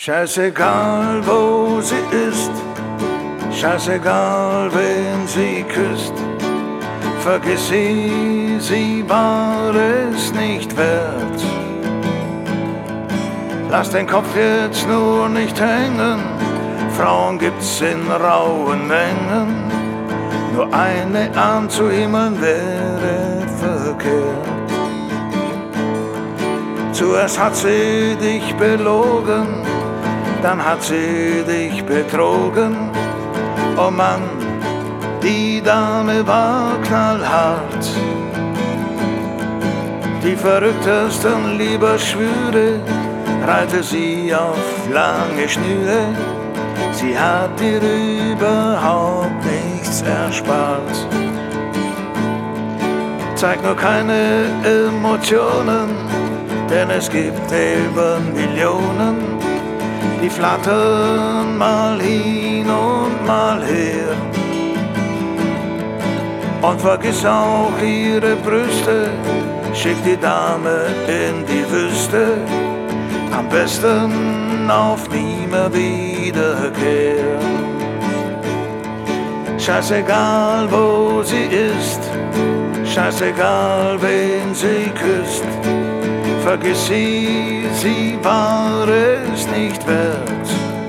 Scheißegal, wo sie ist, scheißegal, wen sie küsst. Vergiss sie, sie war es nicht wert. Lass den Kopf jetzt nur nicht hängen, Frauen gibt's in rauen Mengen. Nur eine anzuhimmeln wäre verkehrt. Zuerst hat sie dich belogen, dann hat sie dich betrogen. Oh Mann, die Dame war knallhart. Die verrücktesten Liebesschwüre reihte sie auf lange Schnüre. Sie hat dir überhaupt nichts erspart. Zeig nur keine Emotionen, denn es gibt eben Millionen, die flattern mal hin und mal her. Und vergiss auch ihre Brüste, schick die Dame in die Wüste, am besten auf Nimmerwiederkehr. Scheißegal, wo sie ist, scheißegal, wen sie küsst. Vergiss sie, sie war es nicht wert.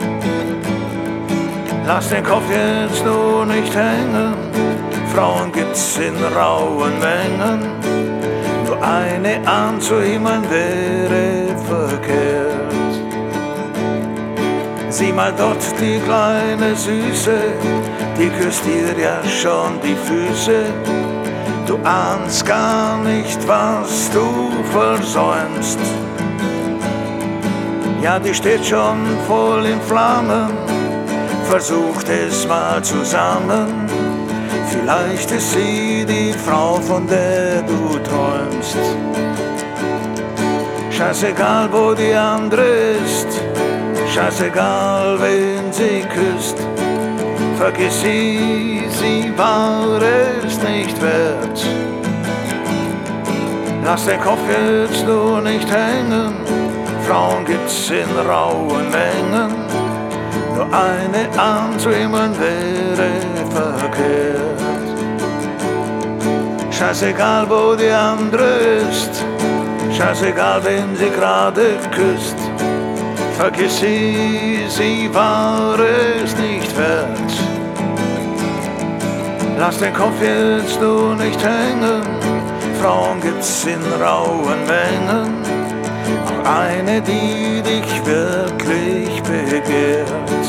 Lass den Kopf jetzt nur nicht hängen, Frauen gibt's in rauen Mengen. Nur eine anzuhimmeln wäre verkehrt. Sieh mal dort die kleine Süße, die küsst dir ja schon die Füße. Du ahnst gar nicht, was du versäumst. Ja, die steht schon voll in Flammen, versucht es mal zusammen. Vielleicht ist sie die Frau, von der du träumst. Scheißegal, wo die andere ist, scheißegal, wen sie küsst. Vergiss sie, sie war es nicht wert. Lass den Kopf jetzt nur nicht hängen, Frauen gibt's in rauen Mengen. Nur eine anzuhimmeln wäre verkehrt. Scheißegal, wo die andere ist, scheißegal, wen sie gerade küsst. Vergiss sie, sie war es nicht wert. Lass den Kopf jetzt nur nicht hängen, Frauen gibt's in rauen Mengen. Auch eine, die dich wirklich begehrt.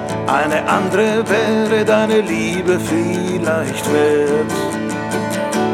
Eine andere wäre deine Liebe vielleicht wert.